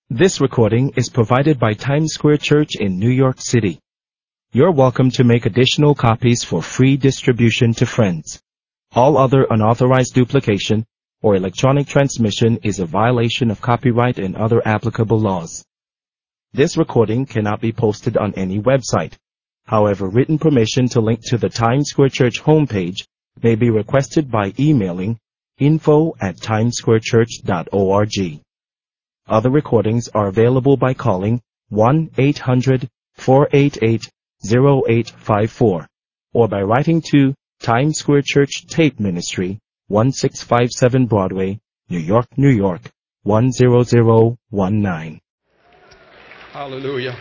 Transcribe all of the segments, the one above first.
This recording is provided by Times Square Church in New York City. You're welcome to make additional copies for free distribution to friends. All other unauthorized duplication or electronic transmission is a violation of copyright and other applicable laws. This recording cannot be posted on any website. However, written permission to link to the Times Square Church homepage may be requested by emailing info@timessquarechurch.org. Other recordings are available by calling 1-800-488-0854 or by writing to Times Square Church Tape Ministry, 1657 Broadway, New York, New York, 10019. Hallelujah.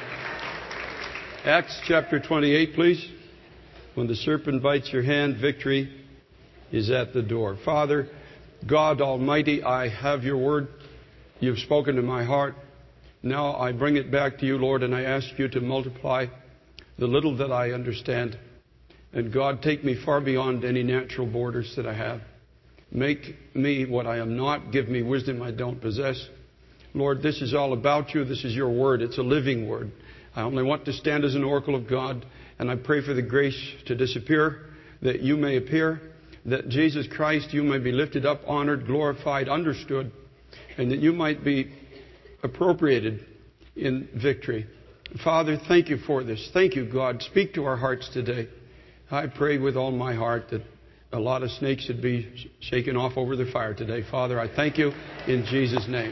Acts chapter 28, please. When the serpent bites your hand, victory is at the door. Father, God Almighty, I have your word. You've spoken to my heart. Now I bring it back to you, Lord, and I ask you to multiply the little that I understand. And God, take me far beyond any natural borders that I have. Make me what I am not. Give me wisdom I don't possess. Lord, this is all about you. This is your word. It's a living word. I only want to stand as an oracle of God, and I pray for the grace to disappear, that you may appear, that Jesus Christ, you may be lifted up, honored, glorified, understood, and that you might be appropriated in victory. Father, thank you for this. Thank you, God. Speak to our hearts today. I pray with all my heart that a lot of snakes would be shaken off over the fire today. Father, I thank you in Jesus' name.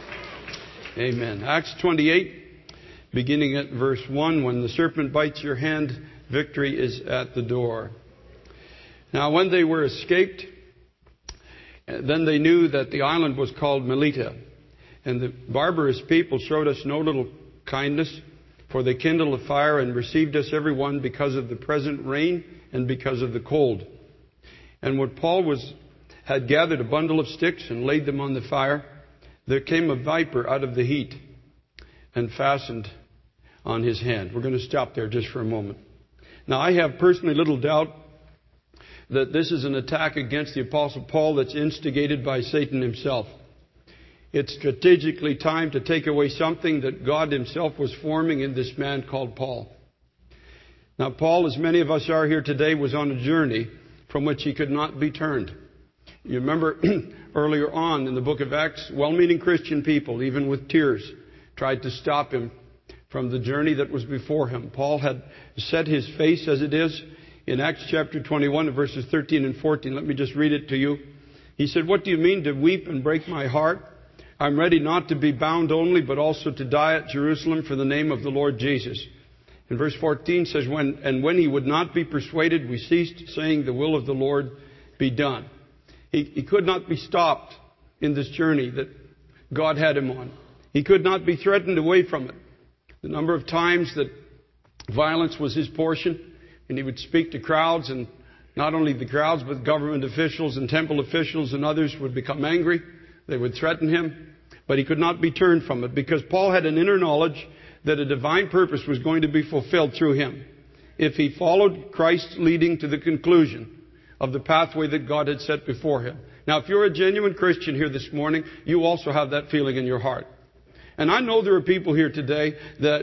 Amen. Acts 28, beginning at verse 1, when the serpent bites your hand, victory is at the door. Now, when they were escaped, then they knew that the island was called Melita. And the barbarous people showed us no little kindness, for they kindled a fire and received us every one because of the present rain and because of the cold. And when Paul had gathered a bundle of sticks and laid them on the fire, there came a viper out of the heat and fastened on his hand. We're going to stop there just for a moment. Now, I have personally little doubt that this is an attack against the Apostle Paul that's instigated by Satan himself. It's strategically timed to take away something that God himself was forming in this man called Paul. Now, Paul, as many of us are here today, was on a journey from which he could not be turned. You remember earlier on in the book of Acts, well-meaning Christian people, even with tears, tried to stop him from the journey that was before him. Paul had set his face as it is in Acts chapter 21, verses 13 and 14. Let me just read it to you. He said, "What do you mean to weep and break my heart? I'm ready not to be bound only, but also to die at Jerusalem for the name of the Lord Jesus." And verse 14 says, when he would not be persuaded, we ceased, saying, "The will of the Lord be done." He could not be stopped in this journey that God had him on. He could not be threatened away from it. The number of times that violence was his portion, and he would speak to crowds, and not only the crowds, but government officials and temple officials and others would become angry. They would threaten him, but he could not be turned from it because Paul had an inner knowledge that a divine purpose was going to be fulfilled through him if he followed Christ leading to the conclusion of the pathway that God had set before him. Now, if you're a genuine Christian here this morning, you also have that feeling in your heart. And I know there are people here today that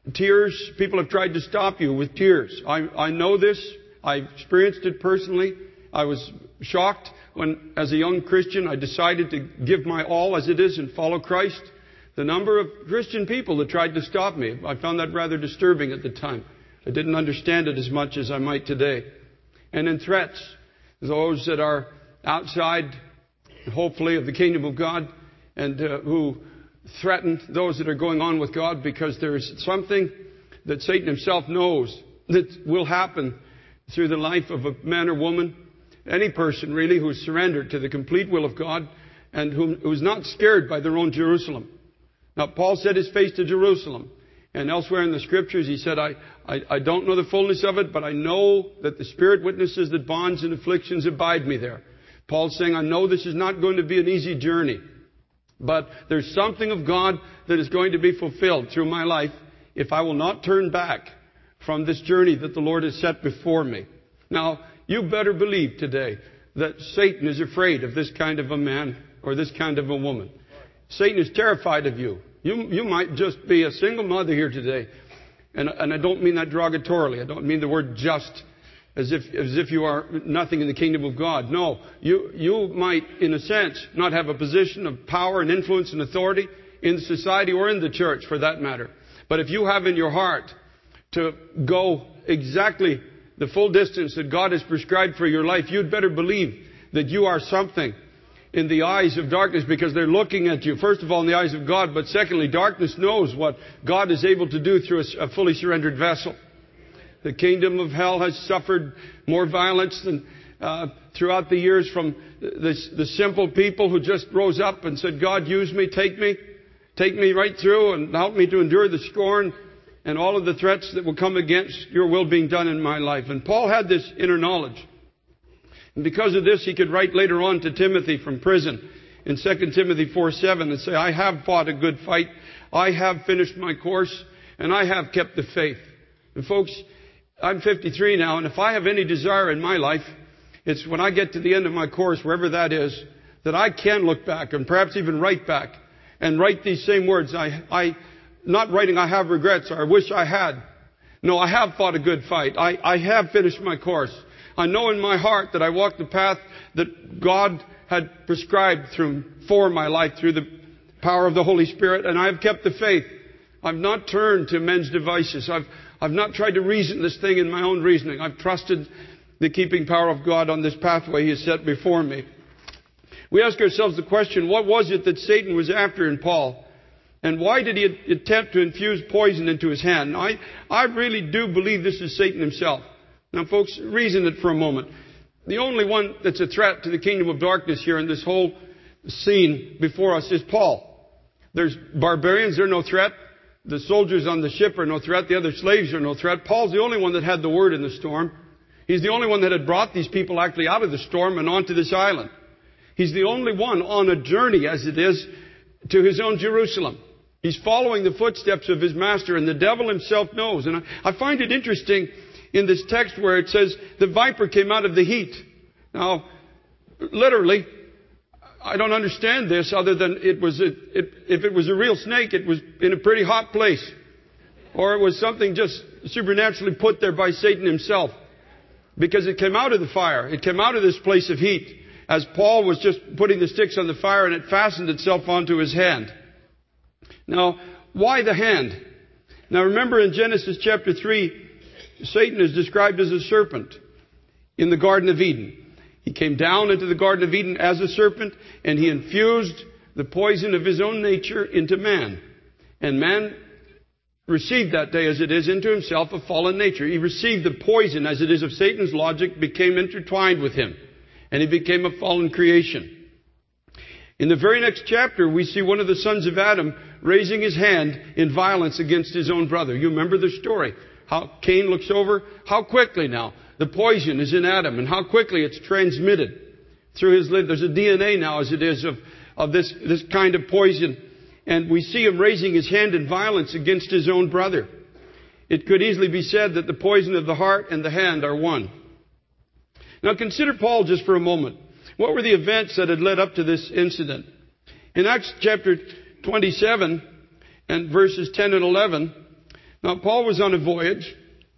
people have tried to stop you with tears. I know this. I've experienced it personally. I was shocked when, as a young Christian, I decided to give my all as it is and follow Christ. The number of Christian people that tried to stop me, I found that rather disturbing at the time. I didn't understand it as much as I might today. And in threats, those that are outside, hopefully, of the kingdom of God and who threaten those that are going on with God, because there is something that Satan himself knows that will happen through the life of a man or woman, any person really who is surrendered to the complete will of God and who is not scared by their own Jerusalem. Now, Paul set his face to Jerusalem. And elsewhere in the Scriptures, he said, I don't know the fullness of it, but I know that the Spirit witnesses that bonds and afflictions abide me there. Paul's saying, I know this is not going to be an easy journey, but there's something of God that is going to be fulfilled through my life if I will not turn back from this journey that the Lord has set before me. Now, you better believe today that Satan is afraid of this kind of a man or this kind of a woman. Satan is terrified of you. You might just be a single mother here today. And I don't mean that derogatorily. I don't mean the word just as if you are nothing in the kingdom of God. No, you might, in a sense, not have a position of power and influence and authority in society or in the church, for that matter. But if you have in your heart to go exactly the full distance that God has prescribed for your life, you'd better believe that you are something in the eyes of darkness, because they're looking at you, first of all, in the eyes of God, but secondly, darkness knows what God is able to do through a fully surrendered vessel. The kingdom of hell has suffered more violence than throughout the years from the simple people who just rose up and said, God, use me, take me right through and help me to endure the scorn and all of the threats that will come against your will being done in my life. And Paul had this inner knowledge. And because of this, he could write later on to Timothy from prison in 2 Timothy 4:7 and say, I have fought a good fight, I have finished my course, and I have kept the faith. And folks, I'm 53 now, and if I have any desire in my life, it's when I get to the end of my course, wherever that is, that I can look back and perhaps even write back and write these same words. Not writing, I have regrets, or I wish I had. No, I have fought a good fight. I have finished my course. I know in my heart that I walked the path that God had prescribed for my life through the power of the Holy Spirit, and I have kept the faith. I've not turned to men's devices. I've not tried to reason this thing in my own reasoning. I've trusted the keeping power of God on this pathway He has set before me. We ask ourselves the question, what was it that Satan was after in Paul? And why did he attempt to infuse poison into his hand? I really do believe this is Satan himself. Now, folks, reason it for a moment. The only one that's a threat to the kingdom of darkness here in this whole scene before us is Paul. There's barbarians, they're no threat. The soldiers on the ship are no threat. The other slaves are no threat. Paul's the only one that had the word in the storm. He's the only one that had brought these people actually out of the storm and onto this island. He's the only one on a journey, as it is, to his own Jerusalem. He's following the footsteps of his master, and the devil himself knows. And I find it interesting in this text where it says, the viper came out of the heat. Now, literally, I don't understand this other than if it was a real snake, it was in a pretty hot place. Or it was something just supernaturally put there by Satan himself. Because it came out of the fire. It came out of this place of heat. As Paul was just putting the sticks on the fire, and it fastened itself onto his hand. Now, why the hand? Now remember in Genesis chapter 3, Satan is described as a serpent in the Garden of Eden. He came down into the Garden of Eden as a serpent, and he infused the poison of his own nature into man. And man received that day, as it is, into himself a fallen nature. He received the poison, as it is, of Satan's logic, became intertwined with him. And he became a fallen creation. In the very next chapter, we see one of the sons of Adam raising his hand in violence against his own brother. You remember the story. How Cain looks over, how quickly now the poison is in Adam, and how quickly it's transmitted through his lid. There's a DNA now, as it is, of this kind of poison. And we see him raising his hand in violence against his own brother. It could easily be said that the poison of the heart and the hand are one. Now consider Paul just for a moment. What were the events that had led up to this incident? In Acts chapter 27 and verses 10 and 11, now Paul was on a voyage.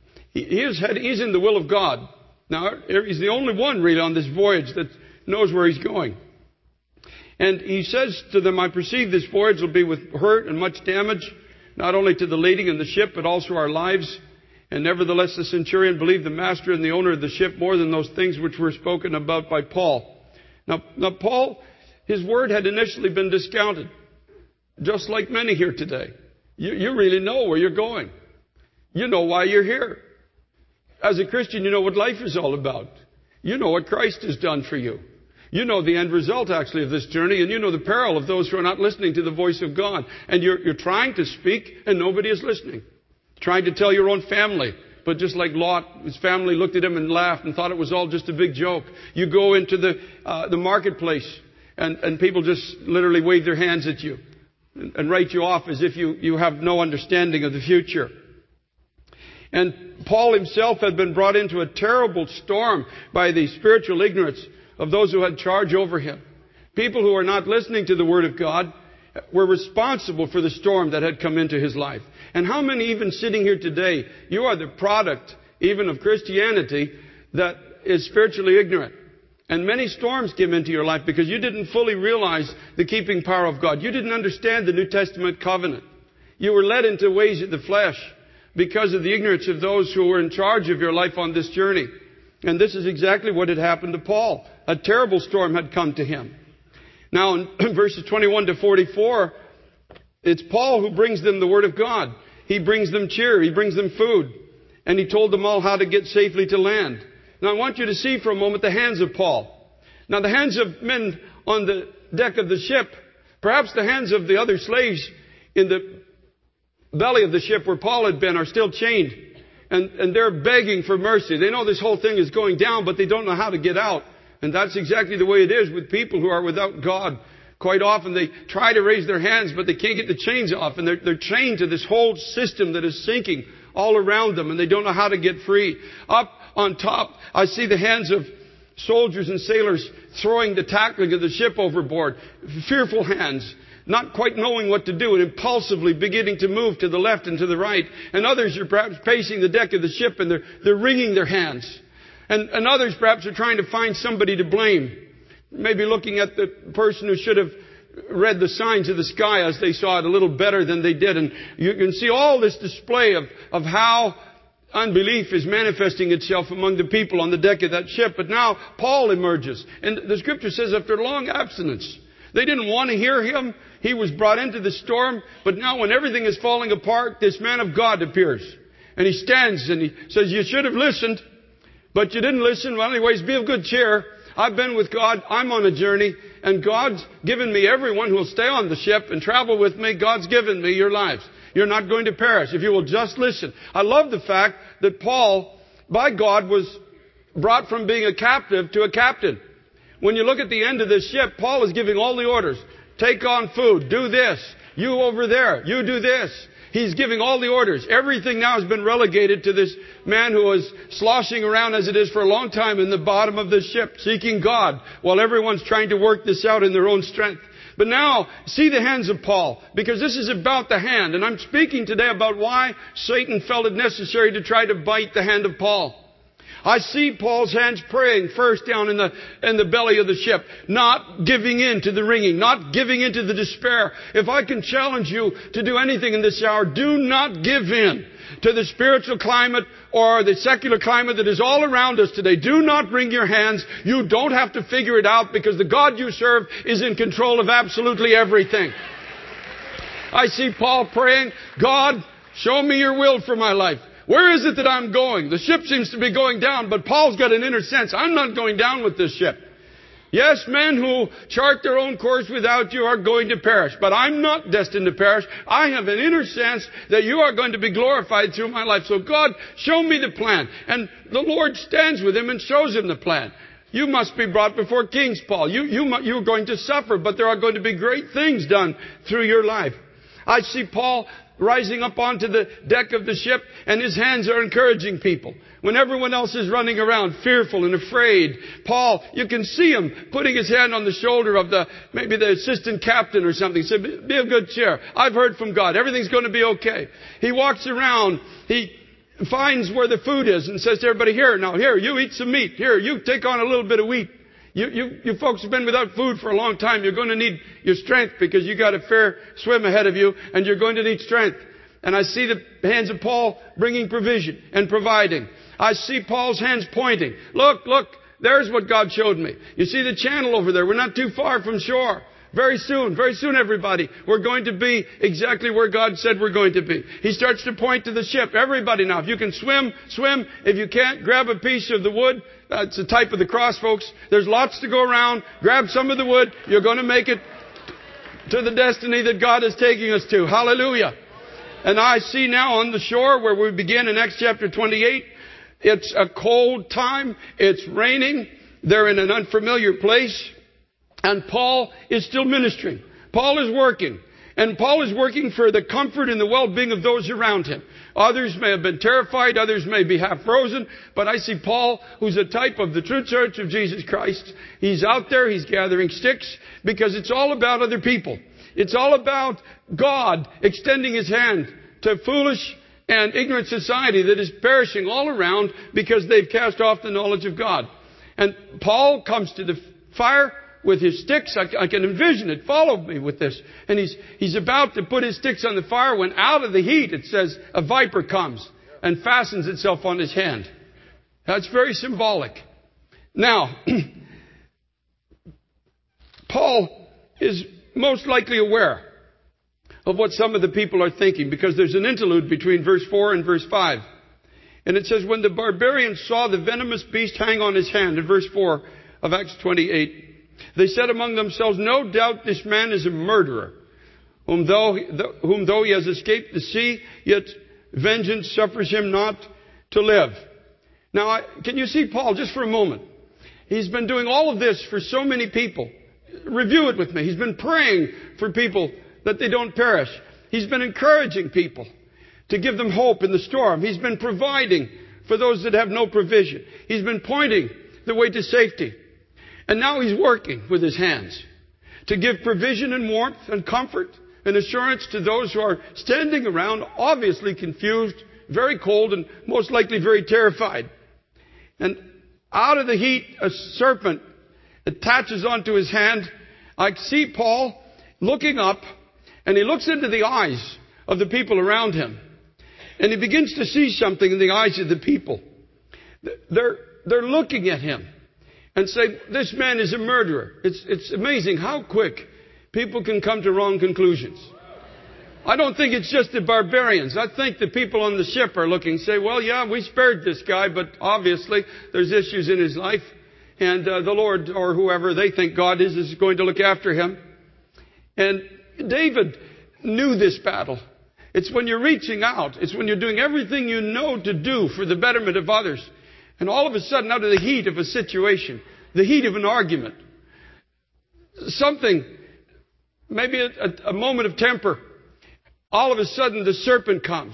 He's in the will of God. Now, he's the only one really on this voyage that knows where he's going. And he says to them, I perceive this voyage will be with hurt and much damage, not only to the lading and the ship, but also our lives. And nevertheless, the centurion believed the master and the owner of the ship more than those things which were spoken about by Paul. Now Paul, his word had initially been discounted, just like many here today. You really know where you're going. You know why you're here. As a Christian, you know what life is all about. You know what Christ has done for you. You know the end result, actually, of this journey, and you know the peril of those who are not listening to the voice of God. And you're trying to speak, and nobody is listening. Trying to tell your own family. But just like Lot, his family looked at him and laughed and thought it was all just a big joke. You go into the marketplace, and people just literally wave their hands at you and write you off as if you have no understanding of the future. And Paul himself had been brought into a terrible storm by the spiritual ignorance of those who had charge over him. People who are not listening to the Word of God were responsible for the storm that had come into his life. And how many even sitting here today, you are the product even of Christianity that is spiritually ignorant. And many storms came into your life because you didn't fully realize the keeping power of God. You didn't understand the New Testament covenant. You were led into ways of the flesh because of the ignorance of those who were in charge of your life on this journey. And this is exactly what had happened to Paul. A terrible storm had come to him. Now in verses 21 to 44, it's Paul who brings them the Word of God. He brings them cheer. He brings them food. And he told them all how to get safely to land. Now I want you to see for a moment the hands of Paul. Now the hands of men on the deck of the ship, perhaps the hands of the other slaves in the belly of the ship where Paul had been, are still chained. And they're begging for mercy. They know this whole thing is going down, but they don't know how to get out. And that's exactly the way it is with people who are without God. Quite often they try to raise their hands, but they can't get the chains off. And they're chained to this whole system that is sinking all around them. And they don't know how to get free. Up on top, I see the hands of soldiers and sailors throwing the tackling of the ship overboard. Fearful hands. Not quite knowing what to do and impulsively beginning to move to the left and to the right. And others are perhaps pacing the deck of the ship and they're wringing their hands. And others perhaps are trying to find somebody to blame. Maybe looking at the person who should have read the signs of the sky as they saw it a little better than they did. And you can see all this display of how unbelief is manifesting itself among the people on the deck of that ship. But now Paul emerges. And the scripture says after long abstinence, they didn't want to hear him. He was brought into the storm. But now when everything is falling apart, this man of God appears. And he stands and he says, you should have listened, but you didn't listen. Well, anyways, be of good cheer. I've been with God. I'm on a journey. And God's given me everyone who will stay on the ship and travel with me. God's given me your lives. You're not going to perish if you will just listen. I love the fact that Paul, by God, was brought from being a captive to a captain. When you look at the end of this ship, Paul is giving all the orders. Take on food. Do this. You over there. You do this. He's giving all the orders. Everything now has been relegated to this man who was sloshing around as it is for a long time in the bottom of the ship, seeking God, while everyone's trying to work this out in their own strength. But now, see the hands of Paul, because this is about the hand. And I'm speaking today about why Satan felt it necessary to try to bite the hand of Paul. I see Paul's hands praying first down in the belly of the ship, not giving in to the wringing, not giving in to the despair. If I can challenge you to do anything in this hour, do not give in to the spiritual climate or the secular climate that is all around us today. Do not wring your hands. You don't have to figure it out because the God you serve is in control of absolutely everything. I see Paul praying, God, show me your will for my life. Where is it that I'm going? The ship seems to be going down, but Paul's got an inner sense. I'm not going down with this ship. Yes, men who chart their own course without you are going to perish, but I'm not destined to perish. I have an inner sense that you are going to be glorified through my life. So God, show me the plan. And the Lord stands with him and shows him the plan. You must be brought before kings, Paul. You're going to suffer, but there are going to be great things done through your life. I see Paul rising up onto the deck of the ship, and his hands are encouraging people. When everyone else is running around fearful and afraid, Paul, you can see him putting his hand on the shoulder of maybe the assistant captain or something. He said, be of good cheer. I've heard from God. Everything's going to be okay. He walks around. He finds where the food is and says to everybody, here, you eat some meat. Here, you take on a little bit of wheat. You folks have been without food for a long time. You're going to need your strength because you got a fair swim ahead of you and you're going to need strength. And I see the hands of Paul bringing provision and providing. I see Paul's hands pointing. Look, there's what God showed me. You see the channel over there. We're not too far from shore. Very soon, everybody, we're going to be exactly where God said we're going to be. He starts to point to the ship. Everybody now, if you can swim. If you can't, grab a piece of the wood. It's a type of the cross, folks. There's lots to go around. Grab some of the wood. You're going to make it to the destiny that God is taking us to. Hallelujah. And I see now on the shore where we begin in Acts chapter 28, it's a cold time. It's raining. They're in an unfamiliar place. And Paul is still ministering. Paul is working. And Paul is working for the comfort and the well-being of those around him. Others may have been terrified. Others may be half frozen. But I see Paul, who's a type of the true church of Jesus Christ. He's out there. He's gathering sticks because it's all about other people. It's all about God extending His hand to foolish and ignorant society that is perishing all around because they've cast off the knowledge of God. And Paul comes to the fire with his sticks. I can envision it. Follow me with this. And he's about to put his sticks on the fire when out of the heat, it says, a viper comes and fastens itself on his hand. That's very symbolic. Now, Paul is most likely aware of what some of the people are thinking, because there's an interlude between verse 4 and verse 5. And it says, when the barbarians saw the venomous beast hang on his hand, in verse 4 of Acts 28, they said among themselves, no doubt this man is a murderer, whom though he has escaped the sea, yet vengeance suffers him not to live. Now, can you see Paul just for a moment? He's been doing all of this for so many people. Review it with me. He's been praying for people that they don't perish. He's been encouraging people to give them hope in the storm. He's been providing for those that have no provision. He's been pointing the way to safety. And now he's working with his hands to give provision and warmth and comfort and assurance to those who are standing around, obviously confused, very cold, and most likely very terrified. And out of the heat, a serpent attaches onto his hand. I see Paul looking up, and he looks into the eyes of the people around him. And he begins to see something in the eyes of the people. They're looking at him and say, this man is a murderer. It's amazing how quick people can come to wrong conclusions. I don't think it's just the barbarians. I think the people on the ship are looking and say, well, yeah, we spared this guy, but obviously there's issues in his life. And the Lord, or whoever they think God is going to look after him. And David knew this battle. It's when you're reaching out. It's when you're doing everything you know to do for the betterment of others. And all of a sudden, out of the heat of a situation, the heat of an argument, something, maybe a moment of temper, all of a sudden the serpent comes.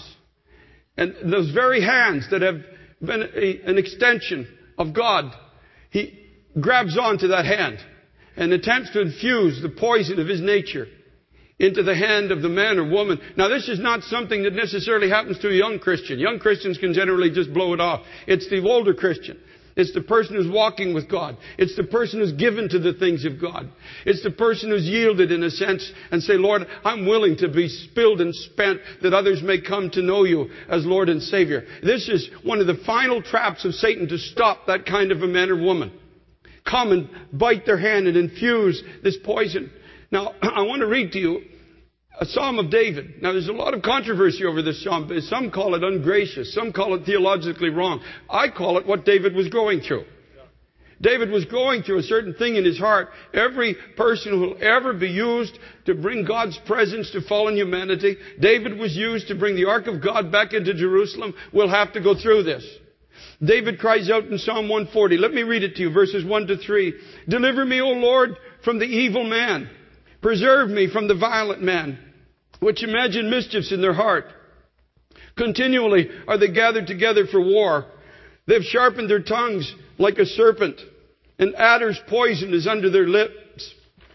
And those very hands that have been an extension of God, he grabs onto that hand and attempts to infuse the poison of his nature into the hand of the man or woman. Now, this is not something that necessarily happens to a young Christian. Young Christians can generally just blow it off. It's the older Christian. It's the person who's walking with God. It's the person who's given to the things of God. It's the person who's yielded in a sense and say, Lord, I'm willing to be spilled and spent that others may come to know you as Lord and Savior. This is one of the final traps of Satan to stop that kind of a man or woman. Come and bite their hand and infuse this poison. Now, I want to read to you a Psalm of David. Now, there's a lot of controversy over this Psalm. Some call it ungracious. Some call it theologically wrong. I call it what David was going through. David was going through a certain thing in his heart. Every person who will ever be used to bring God's presence to fallen humanity, David was used to bring the Ark of God back into Jerusalem, will have to go through this. David cries out in Psalm 140. Let me read it to you, verses 1 to 3. Deliver me, O Lord, from the evil man. Preserve me from the violent man, which imagine mischiefs in their heart. Continually are they gathered together for war. They have sharpened their tongues like a serpent, and adder's poison is under their lips.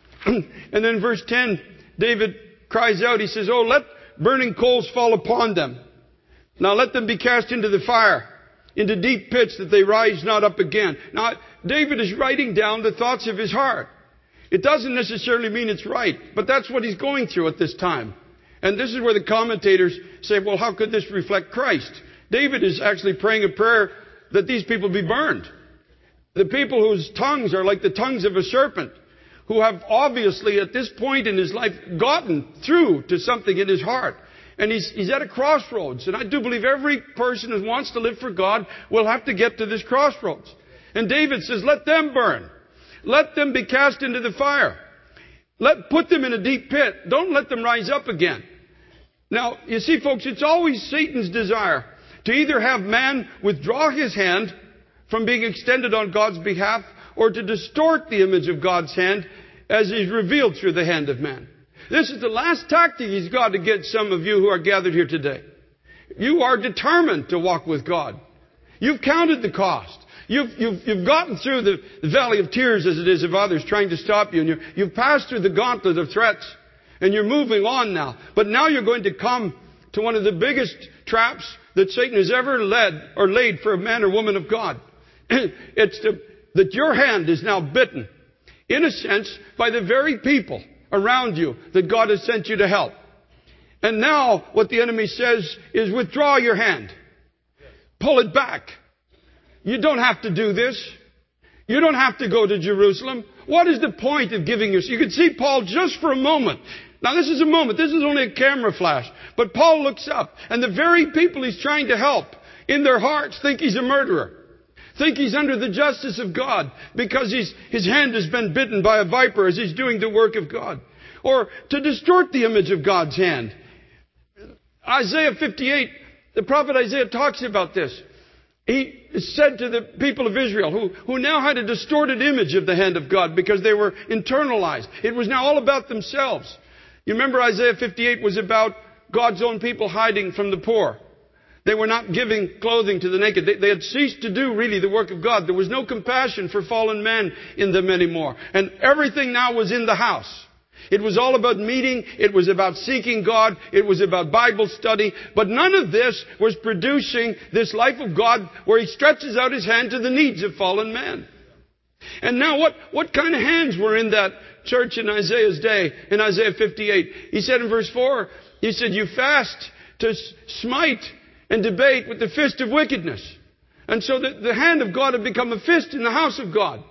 And then verse 10, David cries out, he says, oh, let burning coals fall upon them. Now let them be cast into the fire, into deep pits that they rise not up again. Now, David is writing down the thoughts of his heart. It doesn't necessarily mean it's right, but that's what he's going through at this time. And this is where the commentators say, well, how could this reflect Christ? David is actually praying a prayer that these people be burned. The people whose tongues are like the tongues of a serpent, who have obviously at this point in his life gotten through to something in his heart. And he's at a crossroads. And I do believe every person who wants to live for God will have to get to this crossroads. And David says, let them burn. Let them be cast into the fire. Put them in a deep pit. Don't let them rise up again. Now, you see, folks, it's always Satan's desire to either have man withdraw his hand from being extended on God's behalf, or to distort the image of God's hand as is revealed through the hand of man. This is the last tactic he's got to get some of you who are gathered here today. You are determined to walk with God. You've counted the cost. You've gotten through the valley of tears, as it is, of others trying to stop you. And you've passed through the gauntlet of threats. And you're moving on now. But now you're going to come to one of the biggest traps that Satan has ever led or laid for a man or woman of God. It's that your hand is now bitten, in a sense, by the very people around you that God has sent you to help. And now what the enemy says is withdraw your hand. Pull it back. You don't have to do this. You don't have to go to Jerusalem. What is the point of giving your... You can see Paul just for a moment. Now this is a moment. This is only a camera flash. But Paul looks up, and the very people he's trying to help in their hearts think he's a murderer. Think he's under the justice of God because his hand has been bitten by a viper as he's doing the work of God. Or to distort the image of God's hand. Isaiah 58, the prophet Isaiah talks about this. He said to the people of Israel who now had a distorted image of the hand of God because they were internalized. It was now all about themselves. You remember Isaiah 58 was about God's own people hiding from the poor. They were not giving clothing to the naked. They had ceased to do really the work of God. There was no compassion for fallen men in them anymore. And everything now was in the house. It was all about meeting. It was about seeking God. It was about Bible study. But none of this was producing this life of God where He stretches out His hand to the needs of fallen men. And now what kind of hands were in that church in Isaiah's day, in Isaiah 58? He said in verse 4, he said, you fast to smite and debate with the fist of wickedness. And so the hand of God had become a fist in the house of God.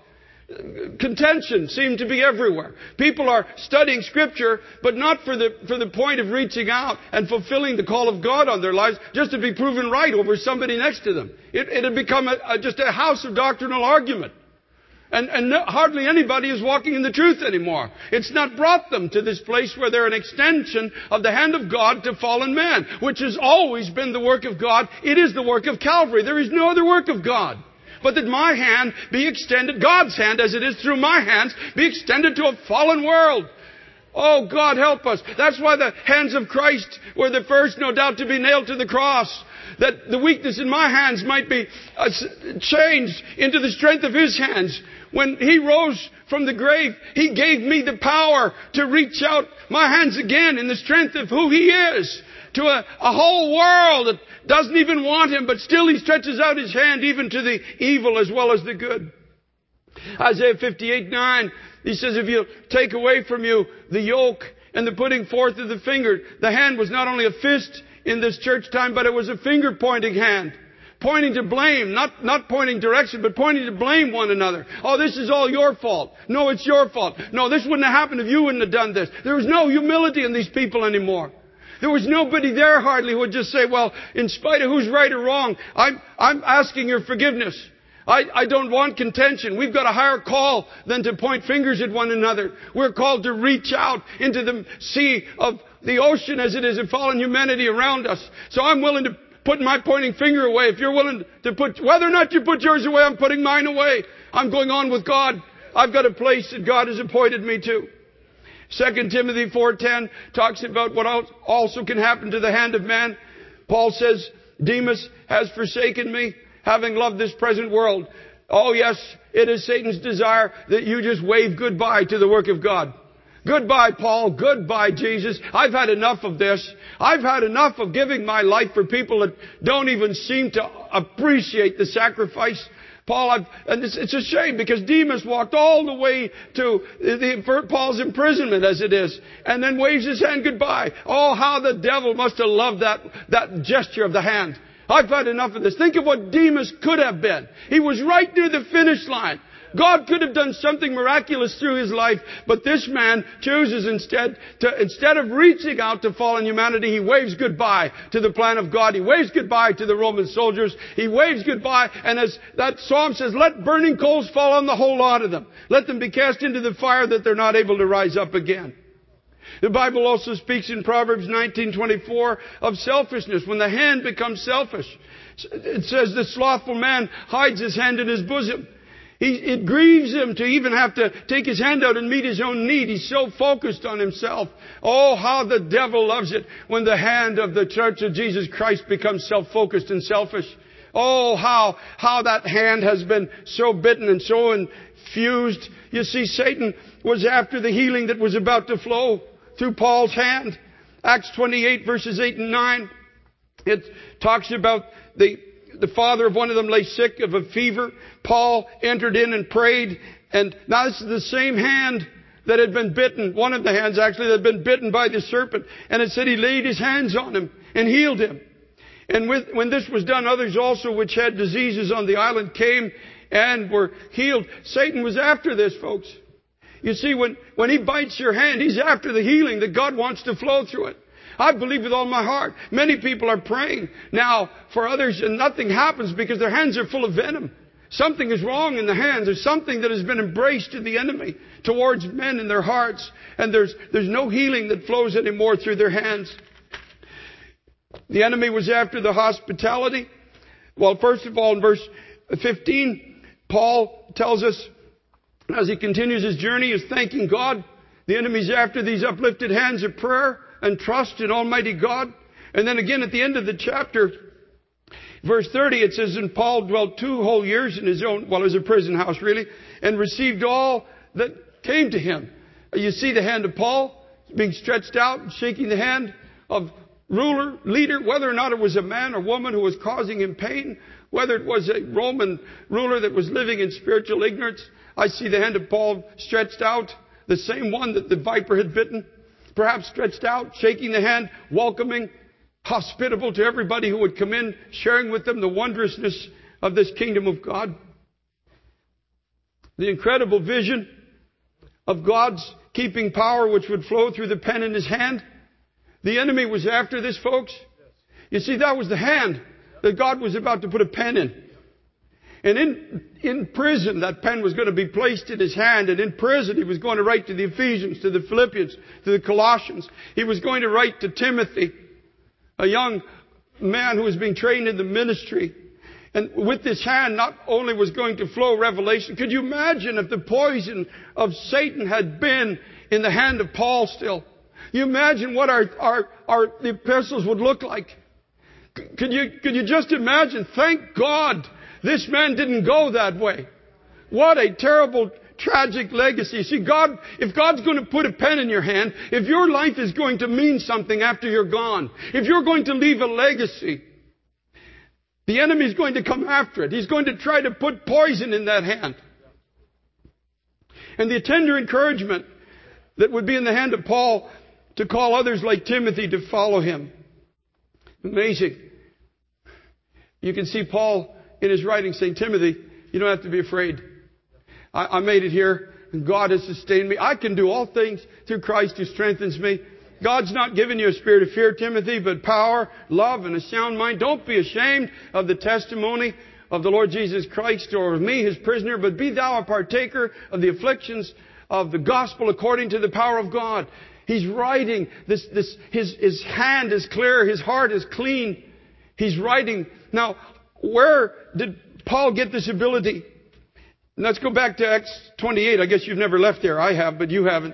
Contention seemed to be everywhere. People are studying Scripture, but not for the point of reaching out and fulfilling the call of God on their lives, just to be proven right over somebody next to them. It had become just a house of doctrinal argument. And hardly anybody is walking in the truth anymore. It's not brought them to this place where they're an extension of the hand of God to fallen man, which has always been the work of God. It is the work of Calvary. There is no other work of God. But that my hand be extended, God's hand as it is through my hands, be extended to a fallen world. Oh, God help us. That's why the hands of Christ were the first, no doubt, to be nailed to the cross. That the weakness in my hands might be changed into the strength of His hands. When He rose from the grave, He gave me the power to reach out my hands again in the strength of who He is. To a whole world that doesn't even want Him, but still He stretches out His hand even to the evil as well as the good. Isaiah 58:9, He says, if you take away from you the yoke and the putting forth of the finger, the hand was not only a fist in this church time, but it was a finger pointing hand. Pointing to blame, not pointing direction, but pointing to blame one another. Oh, this is all your fault. No, it's your fault. No, this wouldn't have happened if you wouldn't have done this. There was no humility in these people anymore. There was nobody there hardly who would just say, well, in spite of who's right or wrong, I'm asking your forgiveness. I don't want contention. We've got a higher call than to point fingers at one another. We're called to reach out into the sea of the ocean as it is of fallen humanity around us. So I'm willing to put my pointing finger away. If you're willing to put, whether or not you put yours away, I'm putting mine away. I'm going on with God. I've got a place that God has appointed me to. 2 Timothy 4:10 talks about what also can happen to the hand of man. Paul says, Demas has forsaken me, having loved this present world. Oh yes, it is Satan's desire that you just wave goodbye to the work of God. Goodbye, Paul. Goodbye, Jesus. I've had enough of this. I've had enough of giving my life for people that don't even seem to appreciate the sacrifice. Paul, and it's a shame because Demas walked all the way to Paul's imprisonment as it is, and then waves his hand goodbye. Oh, how the devil must have loved that gesture of the hand. I've had enough of this. Think of what Demas could have been. He was right near the finish line. God could have done something miraculous through his life, but this man chooses instead of reaching out to fallen humanity, he waves goodbye to the plan of God. He waves goodbye to the Roman soldiers. He waves goodbye, and as that psalm says, let burning coals fall on the whole lot of them. Let them be cast into the fire that they're not able to rise up again. The Bible also speaks in Proverbs 19:24 of selfishness, when the hand becomes selfish. It says the slothful man hides his hand in his bosom. It grieves him to even have to take his hand out and meet his own need. He's so focused on himself. Oh, how the devil loves it when the hand of the Church of Jesus Christ becomes self-focused and selfish. Oh, how that hand has been so bitten and so infused. You see, Satan was after the healing that was about to flow through Paul's hand. Acts 28 verses 8 and 9. It talks about the father of one of them lay sick of a fever. Paul entered in and prayed. And now this is the same hand that had been bitten. One of the hands actually that had been bitten by the serpent. And it said he laid his hands on him and healed him. And when this was done, others also which had diseases on the island came and were healed. Satan was after this, folks. You see, when he bites your hand, he's after the healing that God wants to flow through it. I believe with all my heart. Many people are praying now for others and nothing happens because their hands are full of venom. Something is wrong in the hands. There's something that has been embraced in the enemy towards men in their hearts. And there's no healing that flows anymore through their hands. The enemy was after the hospitality. Well, first of all, in verse 15, Paul tells us, as he continues his journey, is thanking God. The enemy's after these uplifted hands of prayer and trust in Almighty God. And then again at the end of the chapter, verse 30, it says, and Paul dwelt 2 whole years in his own, well, it was a prison house really, and received all that came to him. You see the hand of Paul being stretched out, shaking the hand of ruler, leader, whether or not it was a man or woman who was causing him pain, whether it was a Roman ruler that was living in spiritual ignorance. I see the hand of Paul stretched out, the same one that the viper had bitten, perhaps stretched out, shaking the hand, welcoming, hospitable to everybody who would come in, sharing with them the wondrousness of this kingdom of God. The incredible vision of God's keeping power which would flow through the pen in his hand. The enemy was after this, folks. You see, that was the hand that God was about to put a pen in. And in prison, that pen was going to be placed in his hand. And in prison, he was going to write to the Ephesians, to the Philippians, to the Colossians. He was going to write to Timothy, a young man who was being trained in the ministry. And with this hand, not only was going to flow revelation. Could you imagine if the poison of Satan had been in the hand of Paul still? You imagine what the epistles would look like. Could you just imagine? Thank God this man didn't go that way. What a terrible, tragic legacy. See, if God's going to put a pen in your hand, if your life is going to mean something after you're gone, if you're going to leave a legacy, the enemy's going to come after it. He's going to try to put poison in that hand. And the tender encouragement that would be in the hand of Paul to call others like Timothy to follow him. Amazing. You can see Paul in his writing saying, Timothy, you don't have to be afraid. I made it here and God has sustained me. I can do all things through Christ who strengthens me. God's not given you a spirit of fear, Timothy, but power, love, and a sound mind. Don't be ashamed of the testimony of the Lord Jesus Christ or of me, his prisoner, but be thou a partaker of the afflictions of the gospel according to the power of God. He's writing his hand is clear, his heart is clean. He's writing. Now, where did Paul get this ability? Let's go back to Acts 28. I guess you've never left there. I have, but you haven't.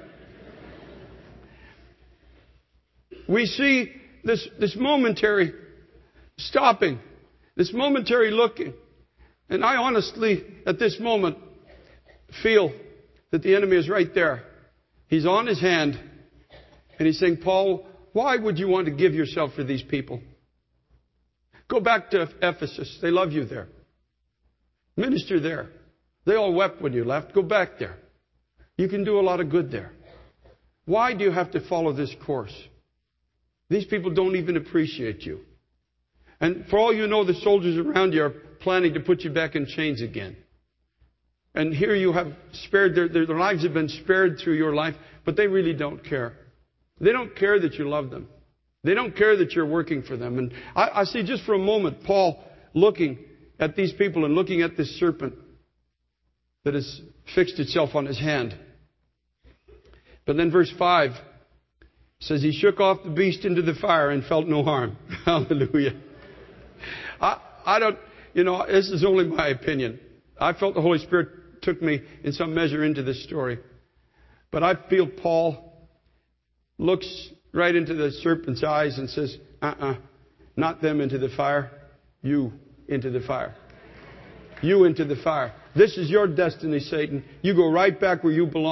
We see this momentary stopping, this momentary looking. And I honestly, at this moment, feel that the enemy is right there. He's on his hand. And he's saying, Paul, why would you want to give yourself for these people? Go back to Ephesus. They love you there. Minister there. They all wept when you left. Go back there. You can do a lot of good there. Why do you have to follow this course? These people don't even appreciate you. And for all you know, the soldiers around you are planning to put you back in chains again. And here you have spared, their lives have been spared through your life, but they really don't care. They don't care that you love them. They don't care that you're working for them. And I see just for a moment Paul looking at these people and looking at this serpent that has fixed itself on his hand. But then verse 5 says he shook off the beast into the fire and felt no harm. Hallelujah. I don't, this is only my opinion. I felt the Holy Spirit took me in some measure into this story. But I feel Paul looks right into the serpent's eyes and says, not them into the fire, you into the fire. You into the fire. This is your destiny, Satan. You go right back where you belong.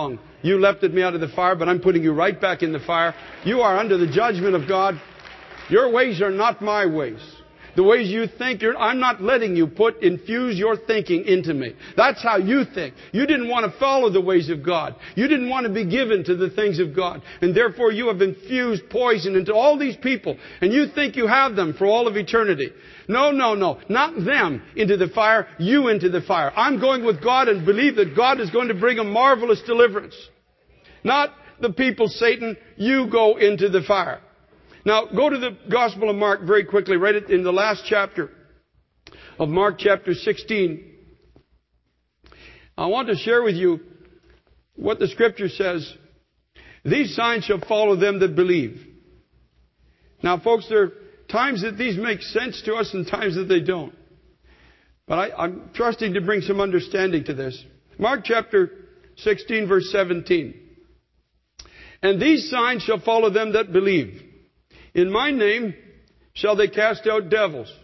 You lifted me out of the fire, but I'm putting you right back in the fire. You are under the judgment of God. Your ways are not my ways. The ways you think, I'm not letting you infuse your thinking into me. That's how you think. You didn't want to follow the ways of God. You didn't want to be given to the things of God. And therefore you have infused poison into all these people. And you think you have them for all of eternity. No. Not them into the fire, you into the fire. I'm going with God and believe that God is going to bring a marvelous deliverance. Not the people, Satan, you go into the fire. Now, go to the Gospel of Mark very quickly, right in the last chapter of Mark chapter 16. I want to share with you what the Scripture says. These signs shall follow them that believe. Now, folks, there are times that these make sense to us and times that they don't. But I'm trusting to bring some understanding to this. Mark chapter 16, verse 17. And these signs shall follow them that believe. In my name shall they cast out devils.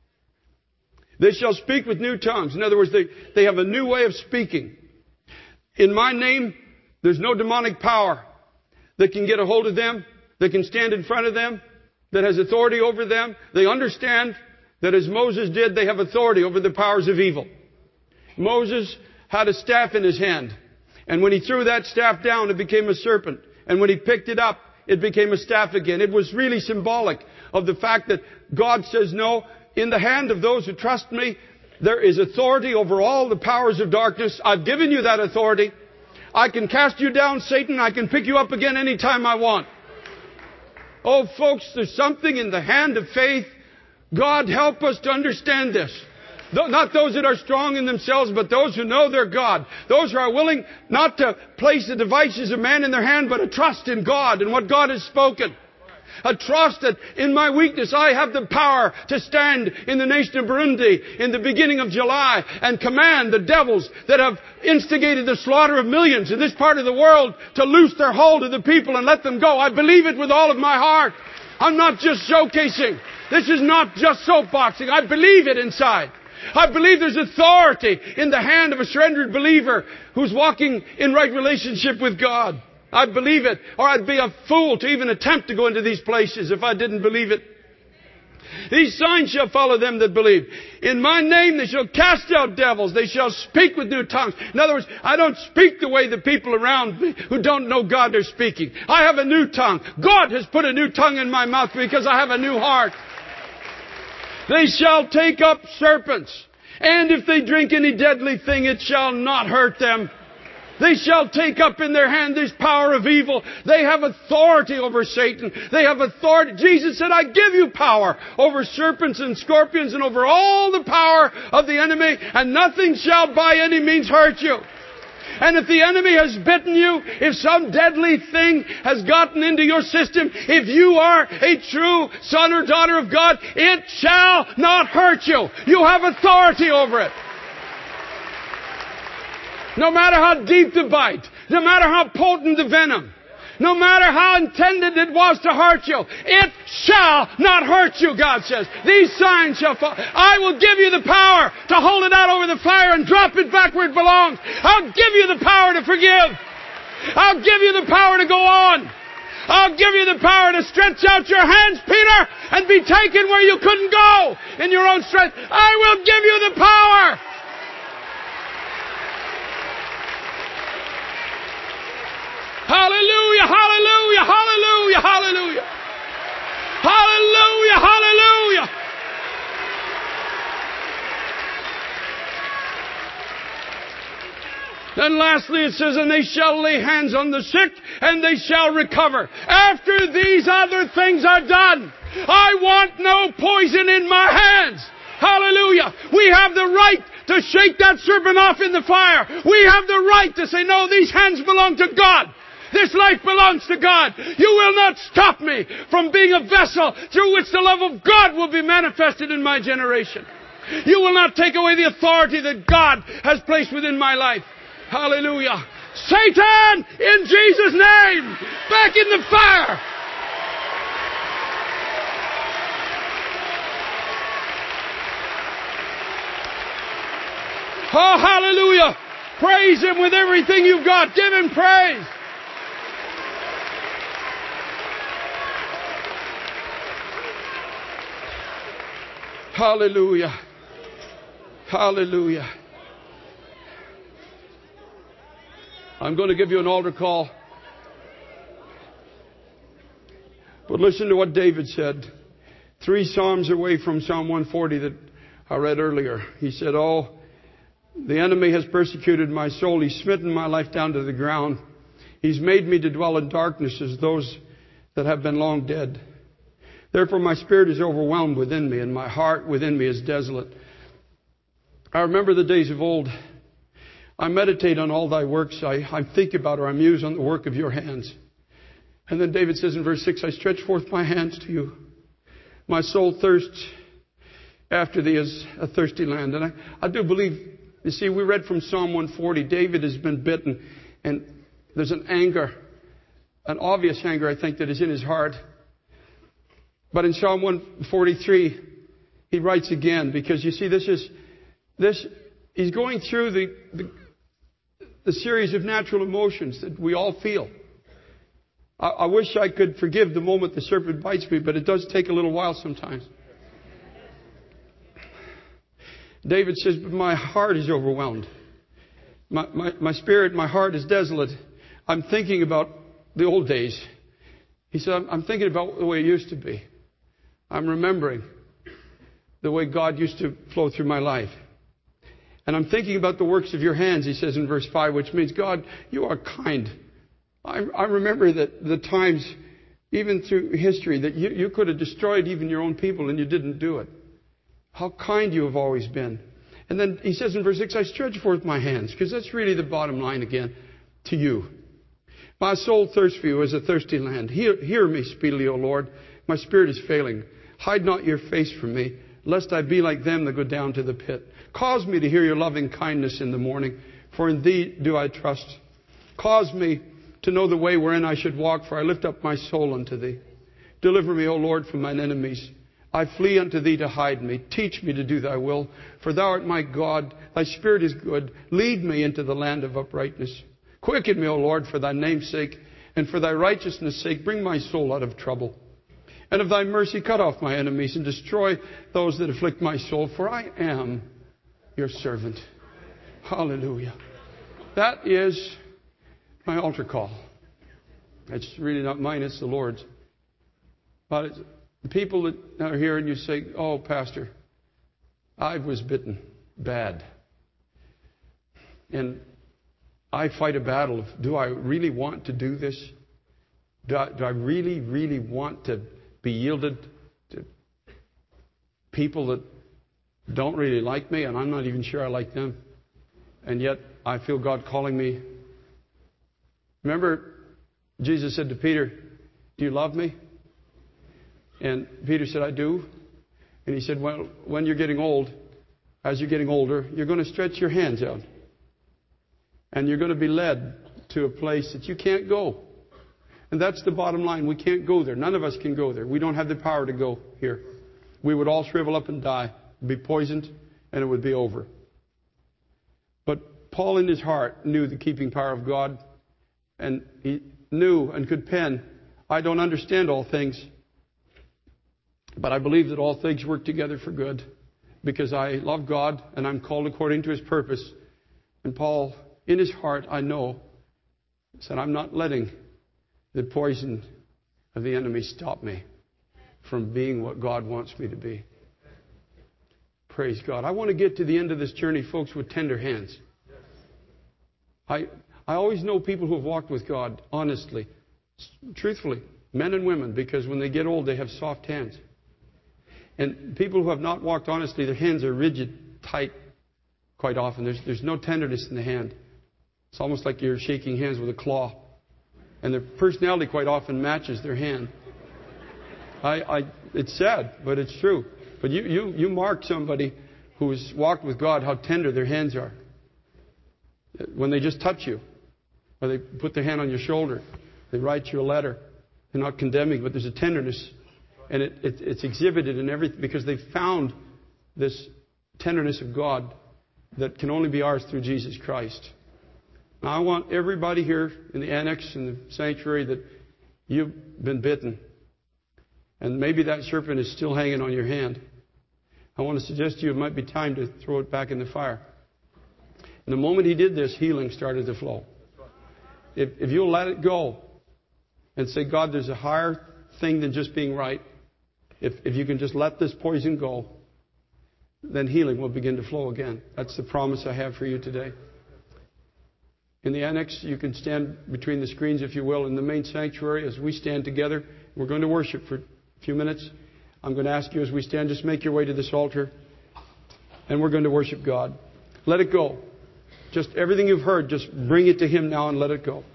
They shall speak with new tongues. In other words, they have a new way of speaking. In my name, there's no demonic power that can get a hold of them, that can stand in front of them, that has authority over them. They understand that as Moses did, they have authority over the powers of evil. Moses had a staff in his hand. And when he threw that staff down, it became a serpent. And when he picked it up, it became a staff again. It was really symbolic of the fact that God says, no, in the hand of those who trust me, there is authority over all the powers of darkness. I've given you that authority. I can cast you down, Satan. I can pick you up again anytime I want. Oh, folks, there's something in the hand of faith. God, help us to understand this. Not those that are strong in themselves, but those who know their God. Those who are willing not to place the devices of man in their hand, but a trust in God and what God has spoken. A trust that in my weakness I have the power to stand in the nation of Burundi in the beginning of July and command the devils that have instigated the slaughter of millions in this part of the world to loose their hold of the people and let them go. I believe it with all of my heart. I'm not just showcasing. This is not just soapboxing. I believe it inside. I believe there's authority in the hand of a surrendered believer who's walking in right relationship with God. I believe it, or I'd be a fool to even attempt to go into these places if I didn't believe it. These signs shall follow them that believe. In my name they shall cast out devils. They shall speak with new tongues. In other words, I don't speak the way the people around me who don't know God are speaking. I have a new tongue. God has put a new tongue in my mouth because I have a new heart. They shall take up serpents, and if they drink any deadly thing, it shall not hurt them. They shall take up in their hand this power of evil. They have authority over Satan. They have authority. Jesus said, I give you power over serpents and scorpions and over all the power of the enemy, and nothing shall by any means hurt you. And if the enemy has bitten you, if some deadly thing has gotten into your system, if you are a true son or daughter of God, it shall not hurt you. You have authority over it. No matter how deep the bite, no matter how potent the venom, no matter how intended it was to hurt you, it shall not hurt you, God says. These signs shall follow. I will give you the power to hold it out over the fire and drop it back where it belongs. I'll give you the power to forgive. I'll give you the power to go on. I'll give you the power to stretch out your hands, Peter, and be taken where you couldn't go in your own strength. I will give you the power. Hallelujah, hallelujah, hallelujah, hallelujah. Hallelujah, hallelujah. Then lastly it says, and they shall lay hands on the sick and they shall recover. After these other things are done, I want no poison in my hands. Hallelujah. We have the right to shake that serpent off in the fire. We have the right to say, no, these hands belong to God. This life belongs to God. You will not stop me from being a vessel through which the love of God will be manifested in my generation. You will not take away the authority that God has placed within my life. Hallelujah. Satan, in Jesus' name, back in the fire. Oh, hallelujah. Praise Him with everything you've got. Give Him praise. Hallelujah. Hallelujah. I'm going to give you an altar call. But listen to what David said. 3 Psalms away from Psalm 140 that I read earlier. He said, "Oh, the enemy has persecuted my soul. He's smitten my life down to the ground. He's made me to dwell in darkness as those that have been long dead. Therefore my spirit is overwhelmed within me, and my heart within me is desolate. I remember the days of old. I meditate on all thy works. I think about or I muse on the work of your hands." And then David says in verse 6, "I stretch forth my hands to you. My soul thirsts after thee as a thirsty land." And I do believe, you see, we read from Psalm 140, David has been bitten, and there's an anger, an obvious anger, I think, that is in his heart. But in Psalm 143, he writes again, because you see, he's going through the series of natural emotions that we all feel. I wish I could forgive the moment the serpent bites me, but it does take a little while sometimes. David says, "But my heart is overwhelmed. My spirit, my heart is desolate. I'm thinking about the old days." He said, I'm thinking about the way it used to be. I'm remembering the way God used to flow through my life. And I'm thinking about the works of your hands, he says in verse 5, which means, God, you are kind. I remember that the times, even through history, that you could have destroyed even your own people and you didn't do it. How kind you have always been. And then he says in verse 6, "I stretch forth my hands," because that's really the bottom line again, to you. "My soul thirsts for you as a thirsty land. Hear me speedily, O Lord. My spirit is failing. Hide not your face from me, lest I be like them that go down to the pit. Cause me to hear your loving kindness in the morning, for in thee do I trust. Cause me to know the way wherein I should walk, for I lift up my soul unto thee. Deliver me, O Lord, from mine enemies. I flee unto thee to hide me. Teach me to do thy will, for thou art my God. Thy spirit is good. Lead me into the land of uprightness. Quicken me, O Lord, for thy name's sake, and for thy righteousness' sake. Bring my soul out of trouble. And of thy mercy cut off my enemies, and destroy those that afflict my soul, for I am your servant." Hallelujah. That is my altar call. It's really not mine, it's the Lord's. But it's the people that are here and you say, "Oh, Pastor, I was bitten bad. And I fight a battle of, do I really want to do this? Do I really, really want to be yielded to people that don't really like me, and I'm not even sure I like them, and yet I feel God calling me?" Remember, Jesus said to Peter, "Do you love me?" And Peter said, "I do." And he said, "Well, when you're getting old, as you're getting older, you're going to stretch your hands out. And you're going to be led to a place that you can't go." And that's the bottom line. We can't go there. None of us can go there. We don't have the power to go here. We would all shrivel up and die, be poisoned, and it would be over. But Paul in his heart knew the keeping power of God, and he knew and could pen, "I don't understand all things, but I believe that all things work together for good, because I love God and I'm called according to His purpose." And Paul, in his heart, I know, said, "I'm not letting the poison of the enemy stop me from being what God wants me to be." Praise God. I want to get to the end of this journey, folks, with tender hands. I always know people who have walked with God honestly, truthfully, men and women, because when they get old, they have soft hands. And people who have not walked honestly, their hands are rigid, tight, quite often. There's no tenderness in the hand. It's almost like you're shaking hands with a claw. And their personality quite often matches their hand. It's sad, but it's true. But you mark somebody who's walked with God, how tender their hands are. When they just touch you, or they put their hand on your shoulder, they write you a letter. They're not condemning, but there's a tenderness. And it's exhibited in everything, because they've found this tenderness of God that can only be ours through Jesus Christ. Now, I want everybody here in the annex, in the sanctuary, that you've been bitten. And maybe that serpent is still hanging on your hand. I want to suggest to you it might be time to throw it back in the fire. And the moment he did this, healing started to flow. If you'll let it go and say, God, there's a higher thing than just being right. If you can just let this poison go, then healing will begin to flow again. That's the promise I have for you today. In the annex, you can stand between the screens, if you will, in the main sanctuary as we stand together. We're going to worship for a few minutes. I'm going to ask you as we stand, just make your way to this altar. And we're going to worship God. Let it go. Just everything you've heard, just bring it to Him now and let it go.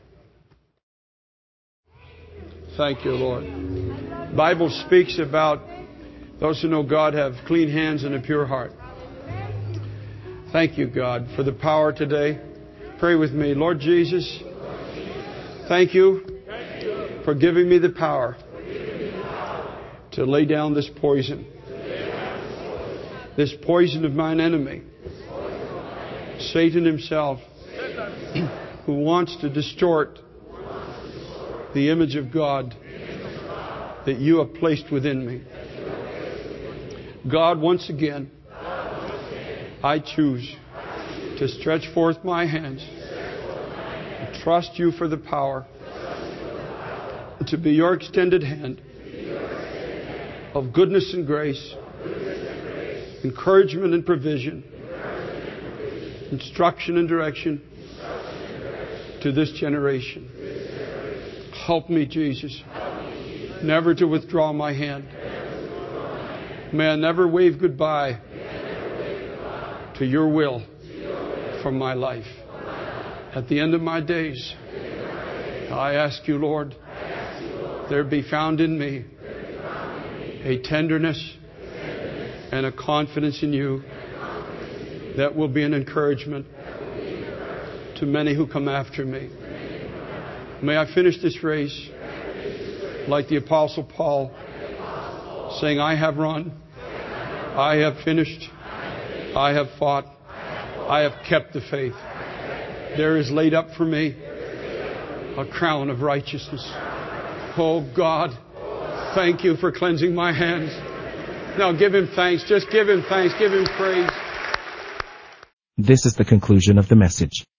Thank you, Lord. The Bible speaks about those who know God have clean hands and a pure heart. Thank you, God, for the power today. Pray with me. Lord Jesus, thank you for giving me the power to lay down this poison. This poison of mine enemy, Satan himself, who wants to distort the image of God that you have placed within me. God, once again, I choose to stretch forth my hands and trust you for the power to be your extended hand of goodness and grace, encouragement and provision, instruction and direction to this generation. Help me, Jesus, never to withdraw my hand. May I never wave goodbye to your will for my life. At the end of my days, I ask you, Lord, there be found in me a tenderness and a confidence in you that will be an encouragement to many who come after me. May I finish this race like the Apostle Paul, saying, I have run, I have finished, I have fought, I have kept the faith. There is laid up for me a crown of righteousness. Oh God, thank you for cleansing my hands. Now give Him thanks. Just give Him thanks. Give Him praise. This is the conclusion of the message.